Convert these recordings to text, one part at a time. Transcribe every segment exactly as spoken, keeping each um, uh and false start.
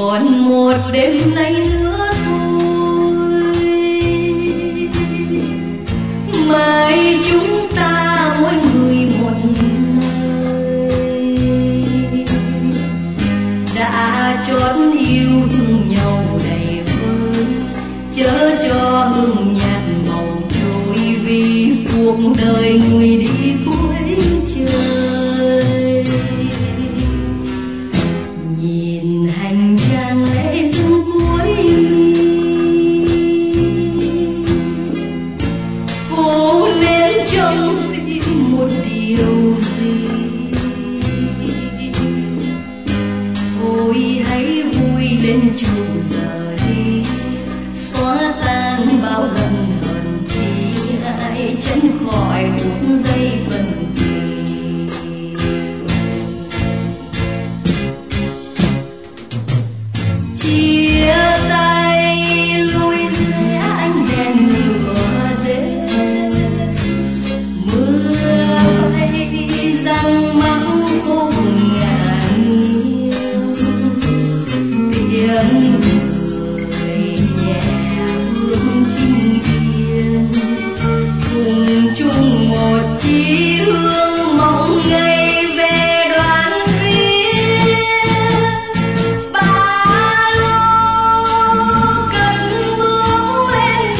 còn một đêm nay nữa thôi, mai chúng ta mỗi người một nơi, đã chót yêu thương nhau đầy vơi, chớ cho hương nhạt màu trôi vì cuộc đời người đi cuối trời. Nhìn hành trang lễ dâng cuối cố nén trong tim một điều gì, thôi hãy vui lên chung giờ đi, xóa tan bao giận hờn chi, hãy tránh khỏi phút giây phân chia tay. Lối rẽ ánh đèn lửa đêm, mưa bay răng mắc khô ngàn nghiêng, tiếng người nhẹ hương chinh hiên, cùng chung một chí hương mong ngày về đoàn viên. Ba lô cất bước lên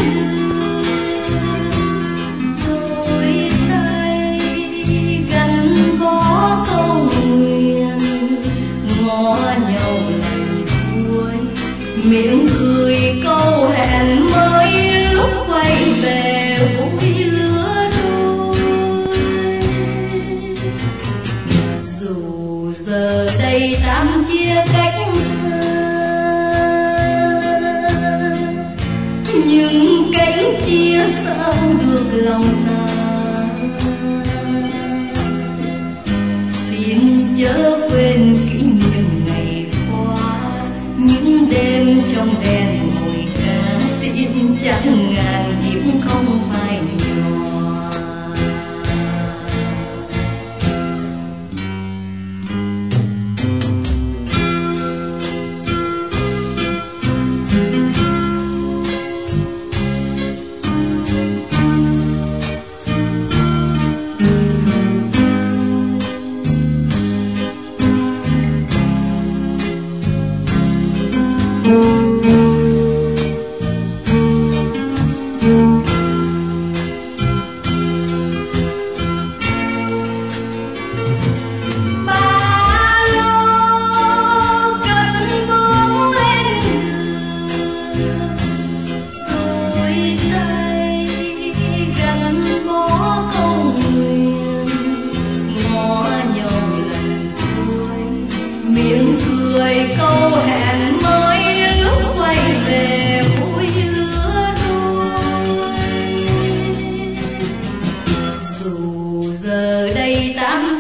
đường, đôi tay gắn bó câu nguyện, ngó nhau lần cuối, miệng cười câu hẹn mới lúc quay về vui lứa đôi. Dù giờ đây tạm chia cách xa, nhưng cánh chia sao được lòng ta. Xin chớ quên kỷ niệm ngày qua, những đêm trong đèn ngồi ca xin chẳng ngàn kiếp không phai nhòa. Ba lô cất bước lên đường, đôi tay gắn bó câu nguyện, ngó nhau lần cuối, miệng cười câu hẹn mới lúc quay về vui lứa đôi. Dù giờ đây tạm